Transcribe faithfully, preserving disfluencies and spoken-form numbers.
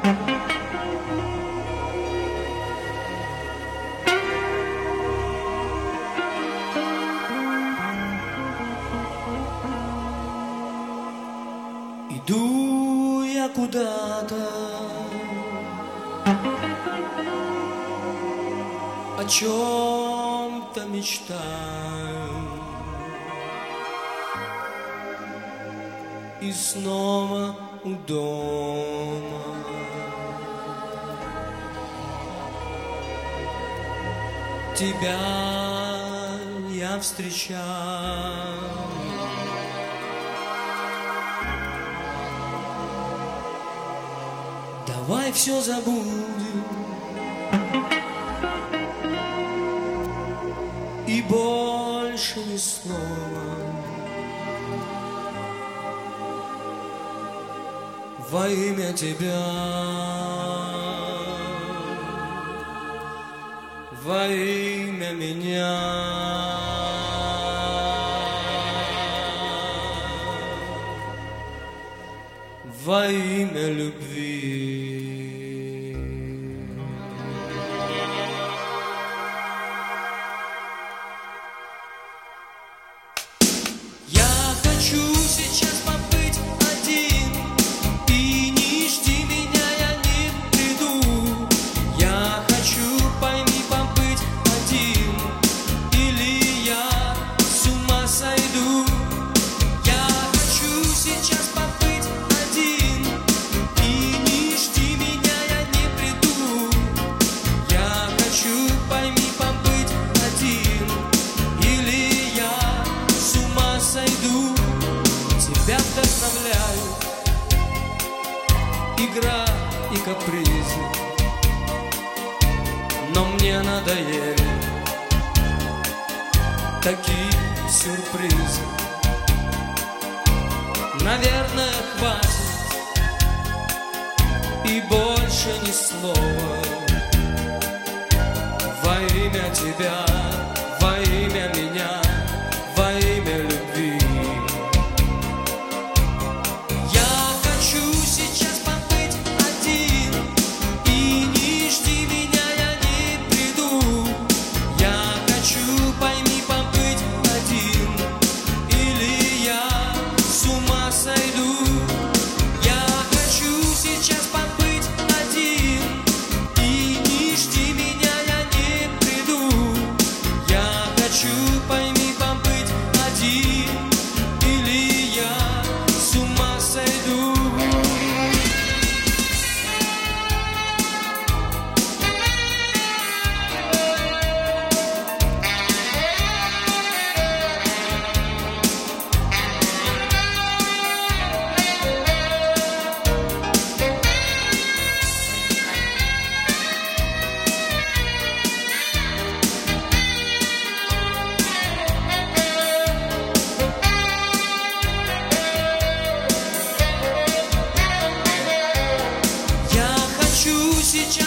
Иду я куда-то, о чем-то мечтаю, и снова у дома тебя я встречаю. Давай все забудем и больше ни слова. Во имя тебя, во имя меня, во имя любви. Я хочу сейчас побыть один, и не жди меня, я не приду. Я хочу, пойми, побыть один, или я с ума сойду. Я хочу сейчас побыть один, и не жди меня, я не приду. Я хочу, пойми, побыть один, или я с ума сойду. Тебя вдохновляют игра и капризы, но мне надоели такие сюрпризы. Наверное, хватит и больше ни слова. Во имя тебя, во имя меня, во имя любви. Я хочу сейчас побыть один, и не жди меня, я не приду. Я хочу, пойми, побыть один, или я с ума сойду. Я хочу сейчас побыть один, и не жди меня, я не приду. Я хочу, пойми, побыть один, или я с ума сойду. Я хочу сейчас